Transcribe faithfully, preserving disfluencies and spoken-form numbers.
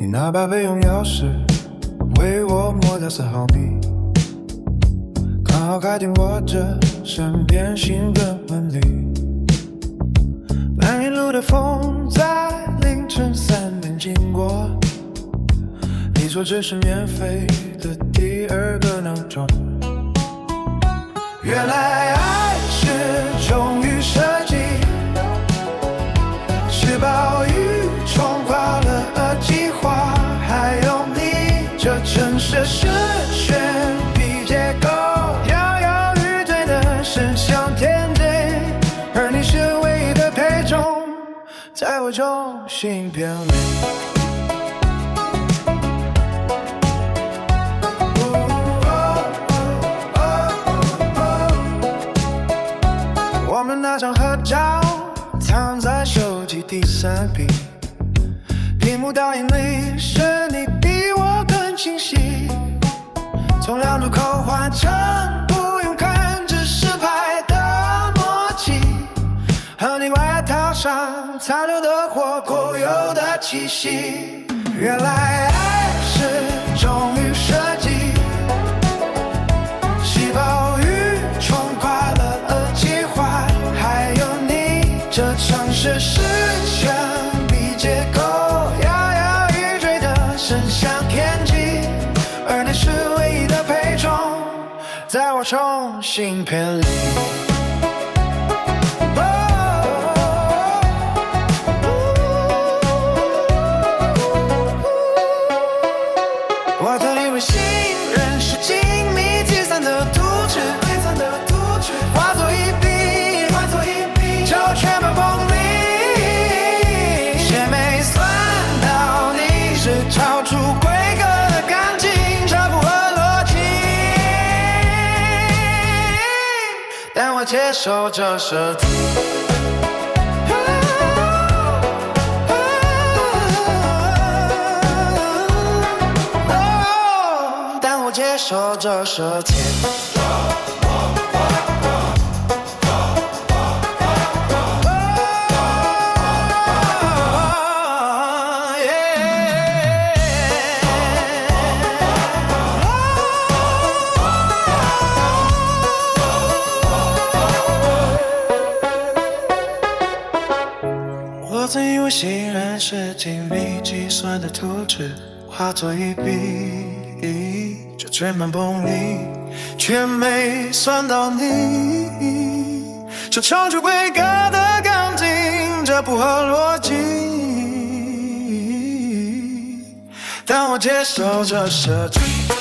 哪怕备用钥匙为我抹掉丝毫笔，刚好开进我这身边兴奋纹理。半夜路的风在凌晨三点经过，你说这是免费的第二个闹钟。原来爱是忠于设计，是暴雨冲垮了计划，还有你这城市是悬臂结构，摇摇欲坠的伸向天际，而你是唯一的配重，在我中心偏离。我们那张合照躺在手机第三屏，屏幕倒影里是你比我更清晰，从两度口换成不用看只是拍的默契，和你外套上残留的火锅油的气息。原来爱是忠于设计，是暴雨冲垮了计划，还有你这城市是悬臂结构，摇摇欲坠的伸向天际，而你是唯一的配重，在我重新偏离。我曾以为信任是精密计算的图纸，化作一笔就全部崩离，却没算到你是超出规格的干净，这不合逻辑，但我接受这设计。接受这设计。我曾以为信任是精密计算的图纸，化作一笔就全盘崩离，却没算到你是超出规格的钢筋，这不合逻辑，但我接受这设计。